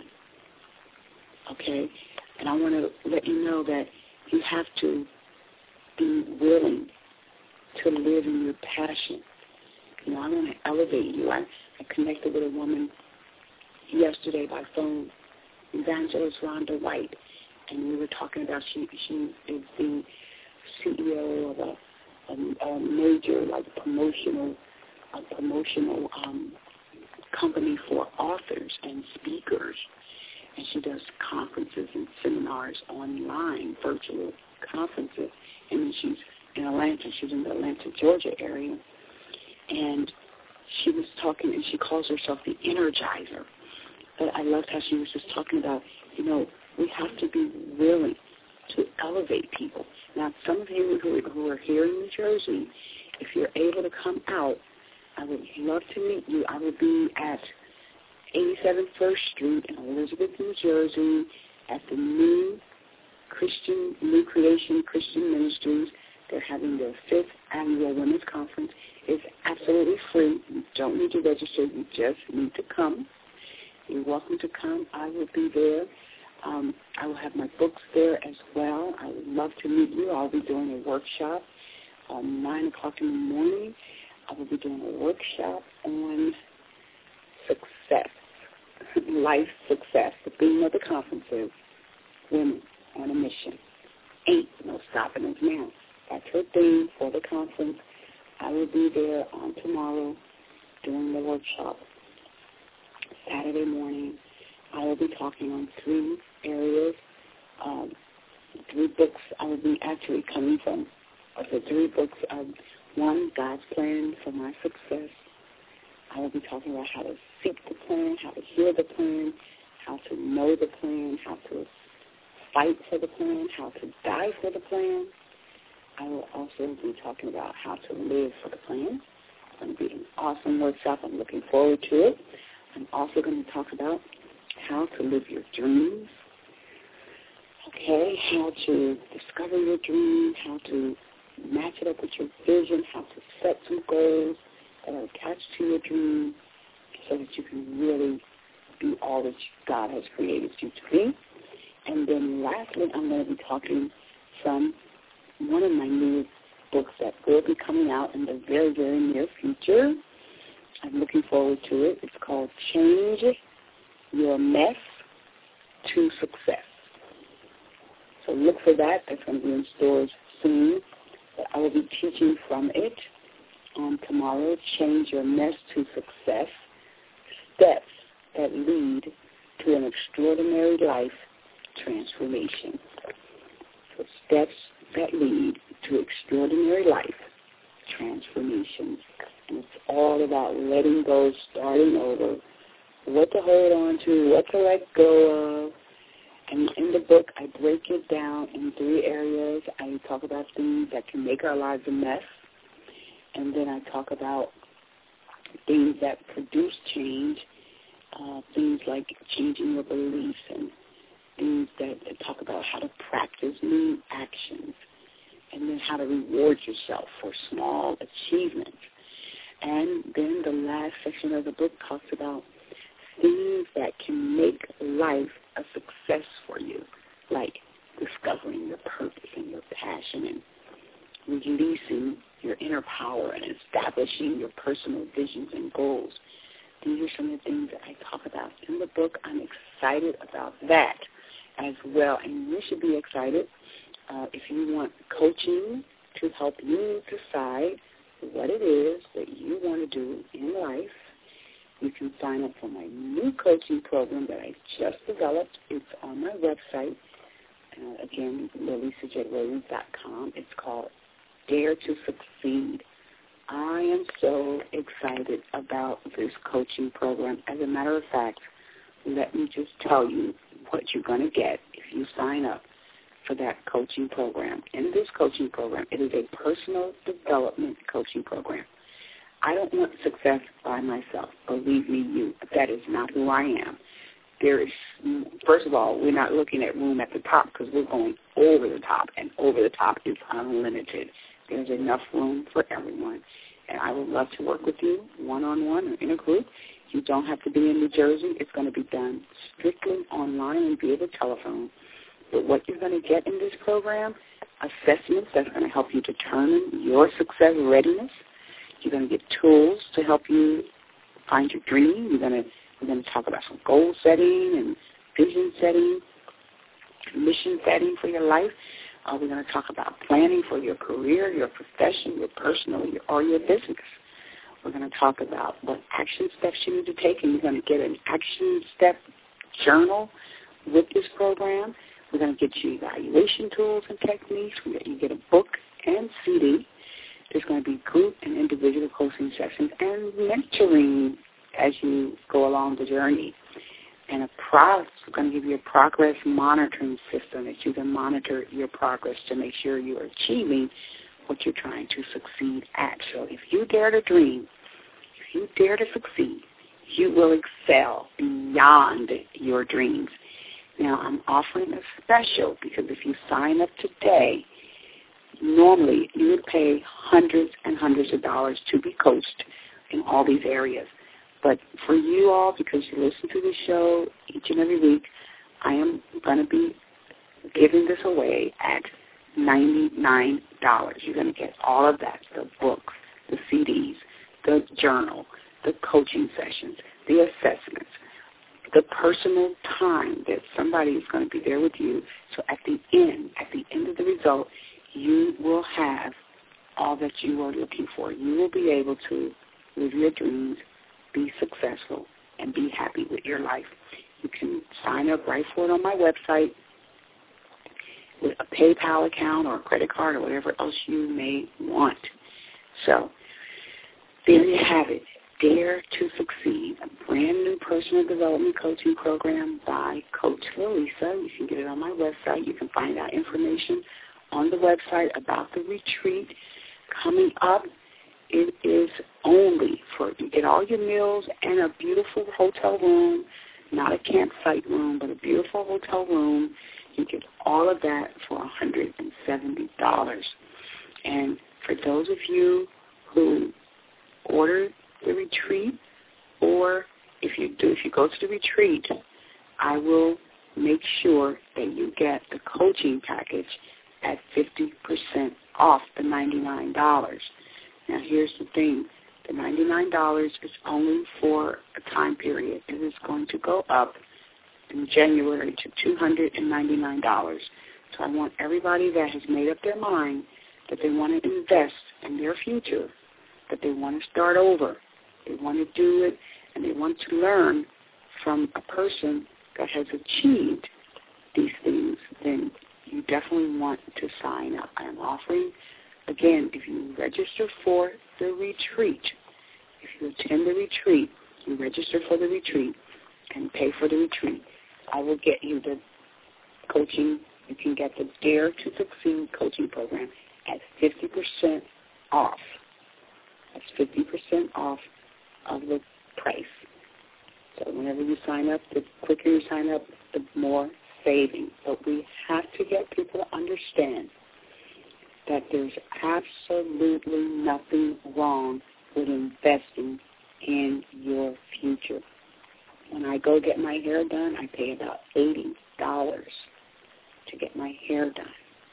Okay? And I want to let you know that you have to be willing to live in your passion. You know, I want to elevate you. I, I connected with a woman yesterday by phone, Evangelist Rhonda White, and we were talking about she she is the C E O of a, a, a major like promotional a promotional um, company for authors and speakers, and she does conferences and seminars online, virtual conferences, and then she's in Atlanta. She's in the Atlanta, Georgia area. And she was talking, and she calls herself the Energizer. But I loved how she was just talking about, you know, we have to be willing to elevate people. Now, some of you who, who are here in New Jersey, if you're able to come out, I would love to meet you. I will be at eighty-seven First Street in Elizabeth, New Jersey, at the new Christian, New Creation Christian Ministries. They're having their fifth annual women's conference. It's absolutely free. You don't need to register. You just need to come. You're welcome to come. I will be there. Um, I will have my books there as well. I would love to meet you. I'll be doing a workshop at nine o'clock in the morning. I will be doing a workshop on success, life success. The theme of the conference is Women on a Mission. Ain't no stopping us now. That's her theme for the conference. I will be there on tomorrow during the workshop. Saturday morning, I will be talking on three areas, um, three books I will be actually coming from. The three books are, one, God's Plan for My Success. I will be talking about how to seek the plan, how to hear the plan, how to know the plan, how to fight for the plan, how to die for the plan. I will also be talking about how to live for the plan. It's going to be an awesome workshop. I'm looking forward to it. I'm also going to talk about how to live your dreams, okay, how to discover your dreams, how to match it up with your vision, how to set some goals that are attached to your dream so that you can really be all that God has created you to be. And then lastly, I'm going to be talking from one of my new books that will be coming out in the very, very near future. I'm looking forward to it. It's called Change Your Mess to Success. So look for that. That's going to be in stores soon. But I will be teaching from it um, tomorrow, Change Your Mess to Success, steps that lead to an extraordinary life transformation. So steps that lead to extraordinary life transformation. And it's all about letting go, starting over, what to hold on to, what to let go of. And in the book, I break it down in three areas. I talk about things that can make our lives a mess. And then I talk about things that produce change, uh, things like changing your beliefs and things that, that talk about how to practice new actions, and then how to reward yourself for small achievements. And then the last section of the book talks about things that can make life a success for you, like discovering your purpose and your passion and releasing your inner power and establishing your personal visions and goals. These are some of the things that I talk about in the book. I'm excited about that as well, and you should be excited. Uh, if you want coaching to help you decide what it is that you want to do in life, you can sign up for my new coaching program that I just developed. It's on my website. Uh, again, Lalisa J Williams dot com. It's called Dare to Succeed. I am so excited about this coaching program. As a matter of fact, let me just tell you what you're going to get if you sign up for that coaching program. In this coaching program, it is a personal development coaching program. I don't want success by myself. Believe me, you. That is not who I am. There is, first of all, we're not looking at room at the top because we're going over the top, and over the top is unlimited. There's enough room for everyone. And I would love to work with you one-on-one or in a group. You don't have to be in New Jersey. It's going to be done strictly online and via the telephone. But what you're going to get in this program, assessments that's going to help you determine your success readiness. You're going to get tools to help you find your dream. You're going to, we're going to talk about some goal setting and vision setting, mission setting for your life. Uh, we're going to talk about planning for your career, your profession, your personal, your, or your business. We're going to talk about what action steps you need to take, and you're going to get an action step journal with this program. We're going to get you evaluation tools and techniques. You get a book and C D. There's going to be group and individual coaching sessions and mentoring as you go along the journey. and a pro- we're going to give you a progress monitoring system that you can monitor your progress to make sure you are achieving what you're trying to succeed at. So if you dare to dream, if you dare to succeed, you will excel beyond your dreams. Now, I'm offering a special because if you sign up today, normally you would pay hundreds and hundreds of dollars to be coached in all these areas. But for you all, because you listen to the show each and every week, I am going to be giving this away at ninety-nine dollars. You're going to get all of that, the books, the C Ds, the journal, the coaching sessions, the assessments, the personal time that somebody is going to be there with you. So at the end, at the end of the result, you will have all that you are looking for. You will be able to live your dreams, be successful, and be happy with your life. You can sign up right for it on my website with a PayPal account or a credit card or whatever else you may want. So there you have it. Dare to Succeed, a brand new personal development coaching program by Coach Lalisa. You can get it on my website. You can find out information on the website about the retreat coming up. It is only for, you get all your meals and a beautiful hotel room, not a campsite room, but a beautiful hotel room. You get all of that for one hundred seventy dollars. And for those of you who order the retreat, or if you do, if you go to the retreat, I will make sure that you get the coaching package at fifty percent off the ninety-nine dollars. Now, here's the thing. The ninety-nine dollars is only for a time period. It is going to go up in January to two hundred ninety-nine dollars. So I want everybody that has made up their mind that they want to invest in their future, that they want to start over, they want to do it, and they want to learn from a person that has achieved these things, then you definitely want to sign up. I am offering, again, if you register for the retreat, if you attend the retreat, you register for the retreat and pay for the retreat, I will get you the coaching. You can get the Dare to Succeed coaching program at fifty percent off. That's fifty percent off of the price. So whenever you sign up, the quicker you sign up, the more savings. But we have to get people to understand that there's absolutely nothing wrong with investing in your future. When I go get my hair done, I pay about eighty dollars to get my hair done.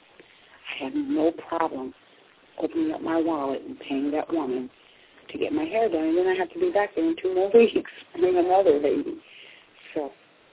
I have no problem opening up my wallet and paying that woman to get my hair done, and then I have to be back there in two more weeks and bring another lady. So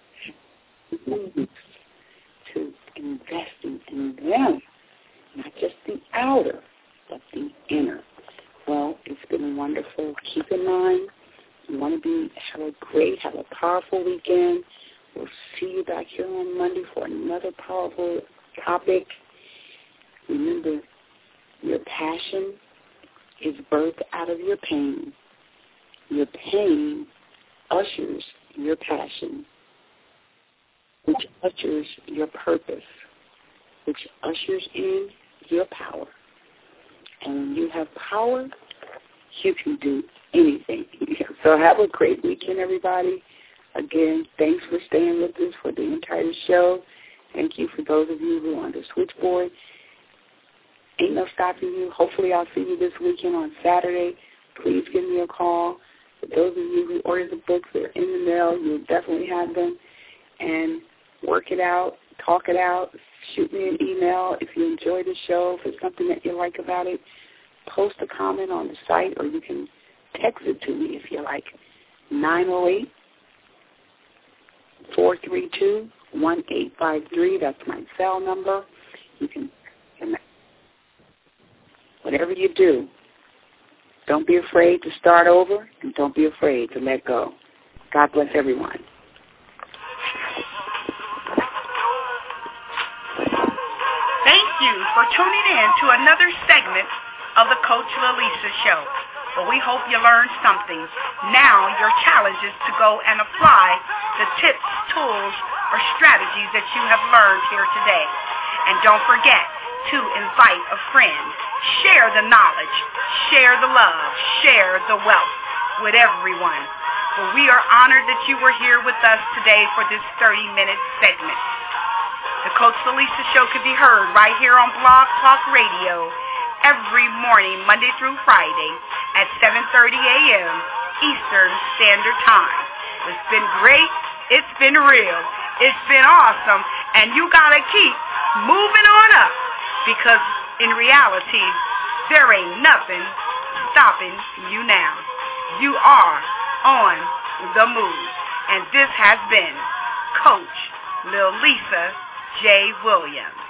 to investing in them, not just the outer, but the inner. Well, it's been wonderful. Keep in mind, you want to be have a great, have a powerful weekend. We'll see you back here on Monday for another powerful topic. Remember, your passion is birthed out of your pain. Your pain ushers your passion, which ushers your purpose, which ushers in your power. And when you have power, you can do anything. So have a great weekend, everybody. Again, thanks for staying with us for the entire show. Thank you for those of you who are on the switchboard. Ain't no stopping you. Hopefully I'll see you this weekend on Saturday. Please give me a call. For those of you who order the books, they're in the mail. You'll definitely have them. And work it out, talk it out. Shoot me an email if you enjoy the show, if it's something that you like about it. Post a comment on the site, or you can text it to me if you like. nine oh eight, four three two, one eight five three. That's my cell number. You can, whatever you do, don't be afraid to start over, and don't be afraid to let go. God bless everyone. Thank you for tuning in to another segment of the Coach Lalisa Show. Well, we hope you learned something. Now your challenge is to go and apply the tips, tools, or strategies that you have learned here today. And don't forget to invite a friend. Share the knowledge, share the love, share the wealth with everyone. For we are honored that you were here with us today for this thirty-minute segment. The Coach Lisa Show can be heard right here on Blog Talk Radio every morning, Monday through Friday at seven thirty a.m. Eastern Standard Time. It's been great. It's been real. It's been awesome. And you got to keep moving on up, because in reality, there ain't nothing stopping you now. You are on the move. And this has been Coach Lil Lisa J. Williams.